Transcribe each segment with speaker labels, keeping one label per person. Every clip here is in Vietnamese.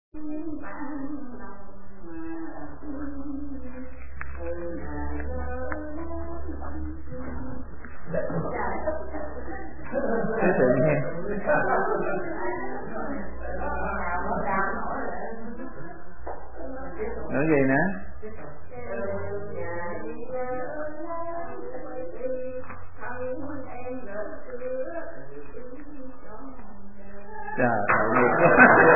Speaker 1: Cái tự nhiên nữa gì nữa? Trời ơi.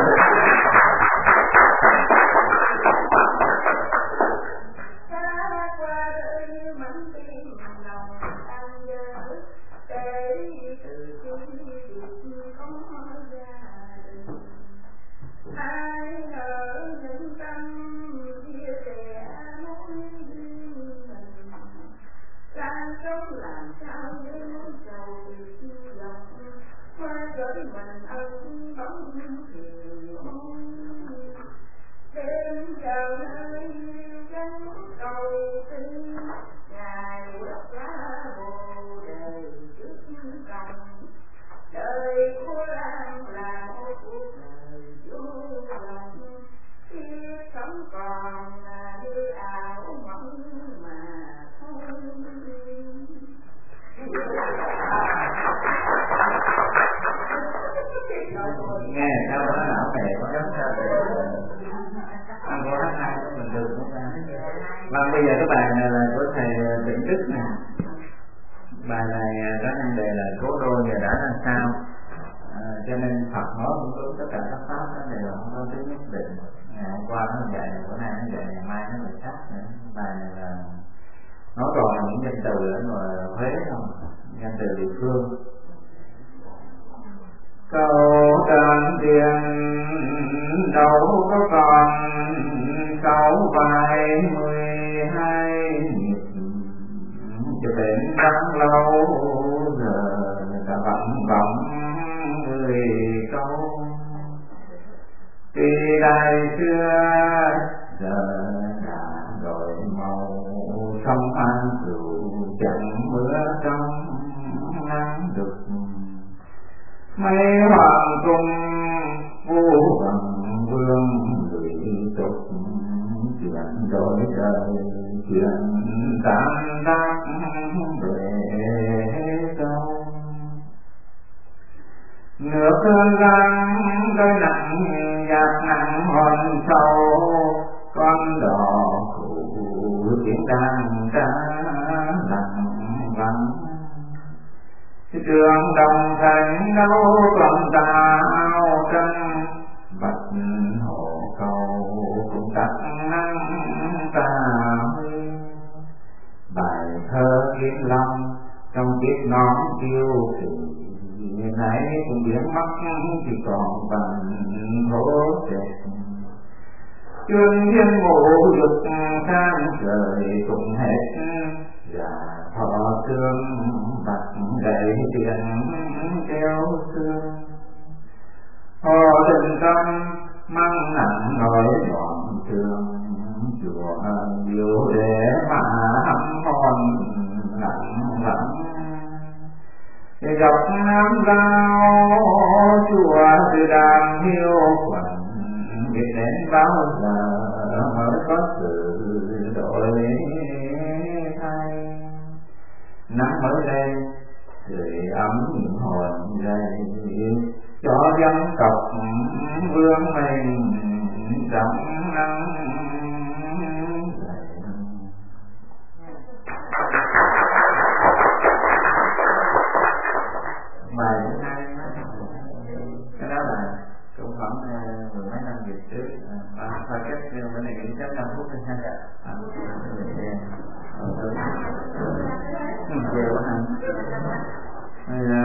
Speaker 1: Nghe sao đó não về có rất ăn có hát hay mình được không ta? Và bây giờ cái bài này là của thầy Vĩnh Đức nè. Bài này có năng đề là cố đô giờ đã làm sao. Cho nên Phật nói cũng có tất cả các pháp đó đều không có tính nhất định. Ngày hôm qua nó dạy, bữa nay nó dạy, ngày mai nó lại khác nữa. Bài này là nó còn là những danh từ ở ngoài Huế không? Danh từ địa phương. Câu trần tiền đâu có còn câu bài 12 nhịp cho đến rất lâu giờ đã vọng vọng 10 câu tuy đại xưa giờ đã đổi màu sông an rượu chẳng mưa trong nắng đực mấy hoàng cung vô bằng vương lụy tục chuyện đổi đời chuyện tạm đắc về đâu nước lăng đôi nặng nhạt nặng hòn sâu con đò cụ tiếng đàn ca lặng vắng trường đồng thành đâu còn tao trăng bạch hồ cầu cũng đặt nắng ta bài thơ Kiếm Long trong chiếc nón kiêu kỳ nãy cũng biến mất chỉ còn bằng hố trệt chương thiên ngộ dục sang trời cũng hết và thọ thương bạch gậy tiền kéo xương hồ tình tâm mang nặng nỗi loạn trường chùa nhiều để mà hâm hòn lặng lặng dọc Nam Giao chùa từ đàm hiu quạnh biết đến bao giờ mới có sự đổi thay nắng mới lên sưởi ấm hồn dậy cho dân tộc vương mình trong nắng bài thứ hai cái đó là cũng khoảng 10 mấy năm về trước và cách bữa này cũng chắc 5 phút thôi ha chiều hả